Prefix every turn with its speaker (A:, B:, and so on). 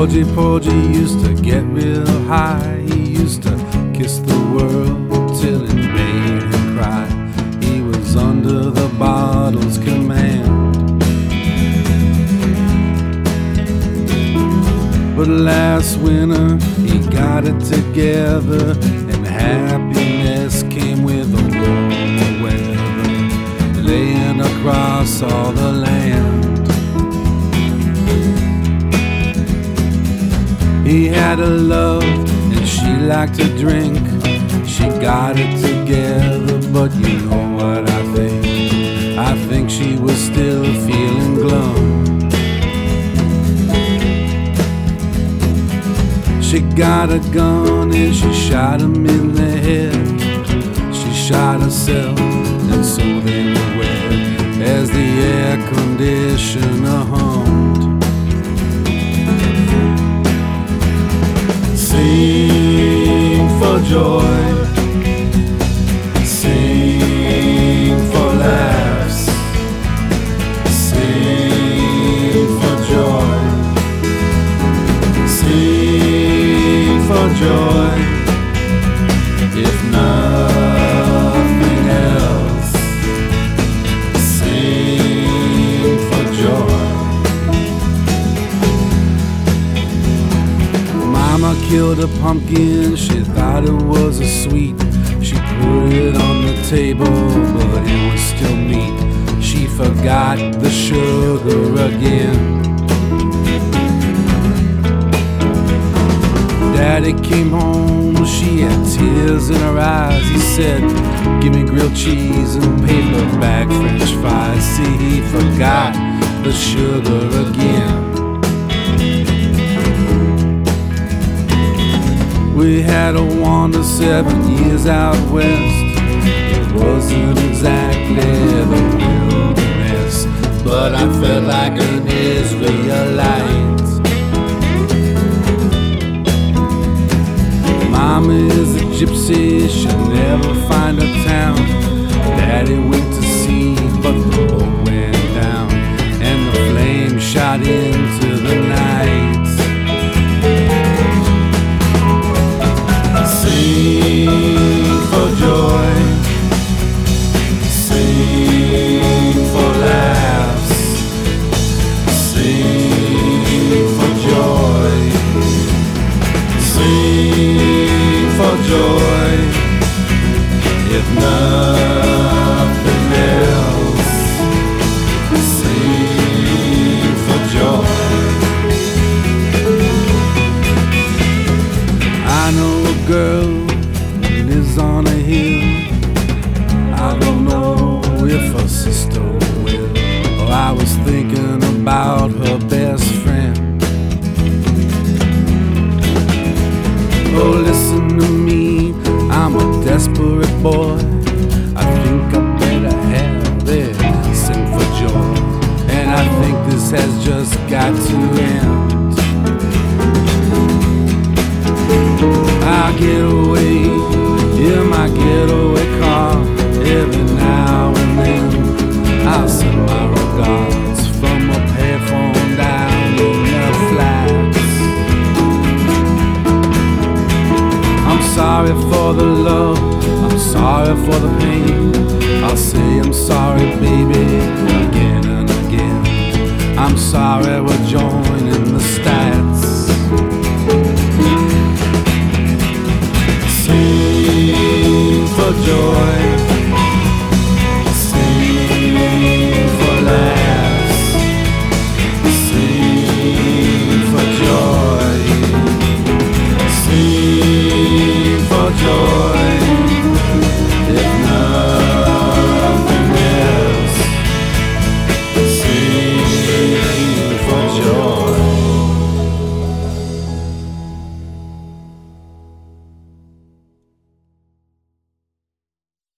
A: Georgie Porgy used to get real high. He used to kiss the world till it made him cry. He was under the bottle's command. But last winter he got it together, and happiness came with the warm weather, laying across all the land. He had a love and she liked to drink. She got it together, but you know what I think? I think she was still feeling glum. She got a gun and she shot him in the head. She shot herself and so they were wed as the air conditioner hummed. Sing for joy, sing for laughs, sing for joy, sing for joy, if nothing else, sing for joy. Mama killed a pumpkin, she thought it was a sweet. She put it on the table, but it was still meat. She forgot the sugar again. Daddy came home, she had tears in her eyes. He said, give me grilled cheese and paperback French fries. See, he forgot the sugar again. We had a wander 7 years out west. It wasn't exactly the wilderness, but I felt like an Israelite. Mama is a gypsy, she'll never find a town. Daddy went to sea, but the boat went down, and the flame shot into the night. Sing for joy, sing for laughs, sing for joy, sing for joy, if nothing else, sing for joy. I know a girl who lives on a hill. I don't know if her sister will. Oh, I was thinking about her best friend. Oh, listen to me, I'm a desperate boy. I think I better have it, sing for joy. And I think this has just got to end. I'll get away in my getaway car. Every now and then I'll send my regards from a payphone down in the flats. I'm sorry for the love, I'm sorry for the pain. I'll say I'm sorry, baby, again and again. I'm sorry, we're